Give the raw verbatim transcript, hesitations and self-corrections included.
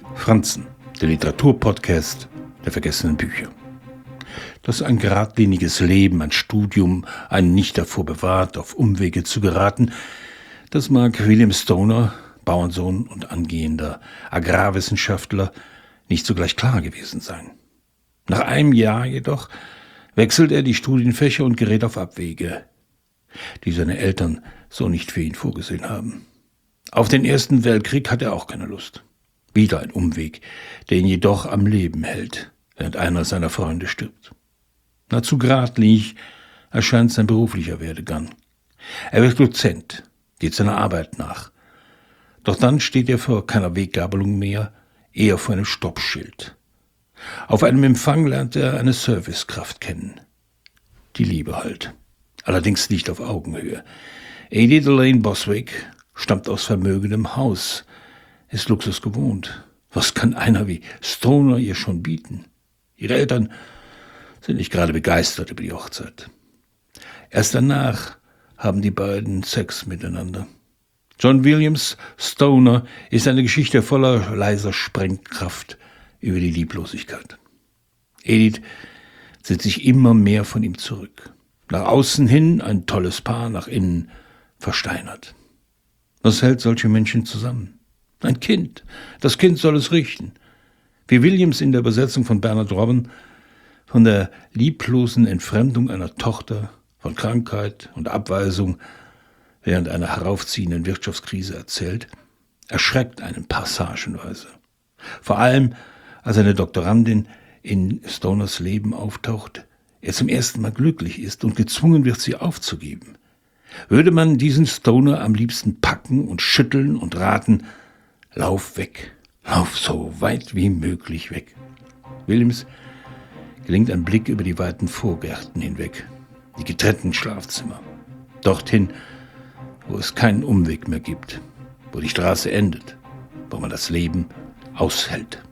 Franzen, der Literaturpodcast der vergessenen Bücher. Dass ein geradliniges Leben, ein Studium einen nicht davor bewahrt, auf Umwege zu geraten, das mag William Stoner, Bauernsohn und angehender Agrarwissenschaftler, nicht sogleich klar gewesen sein. Nach einem Jahr jedoch wechselt er die Studienfächer und gerät auf Abwege, die seine Eltern so nicht für ihn vorgesehen haben. Auf den Ersten Weltkrieg hat er auch keine Lust. Wieder ein Umweg, der ihn jedoch am Leben hält, während einer seiner Freunde stirbt. Nahezu geradlinig erscheint sein beruflicher Werdegang. Er wird Dozent, geht seiner Arbeit nach. Doch dann steht er vor keiner Weggabelung mehr, eher vor einem Stoppschild. Auf einem Empfang lernt er eine Servicekraft kennen. Die Liebe halt. Allerdings nicht auf Augenhöhe. Edith Elaine Boswick stammt aus vermögendem Haus, ist Luxus gewohnt. Was kann einer wie Stoner ihr schon bieten? Ihre Eltern sind nicht gerade begeistert über die Hochzeit. Erst danach haben die beiden Sex miteinander. John Williams Stoner ist eine Geschichte voller leiser Sprengkraft über die Lieblosigkeit. Edith zieht sich immer mehr von ihm zurück. Nach außen hin ein tolles Paar, nach innen versteinert. Was hält solche Menschen zusammen? Ein Kind. Das Kind soll es richten. Wie Williams in der Übersetzung von Bernard Robben von der lieblosen Entfremdung einer Tochter, von Krankheit und Abweisung während einer heraufziehenden Wirtschaftskrise erzählt, erschreckt einen passagenweise. Vor allem, als eine Doktorandin in Stoners Leben auftaucht, er zum ersten Mal glücklich ist und gezwungen wird, sie aufzugeben. Würde man diesen Stoner am liebsten packen und schütteln und raten, lauf weg, lauf so weit wie möglich weg. Williams gelingt ein Blick über die weiten Vorgärten hinweg, die getrennten Schlafzimmer, dorthin, wo es keinen Umweg mehr gibt, wo die Straße endet, wo man das Leben aushält.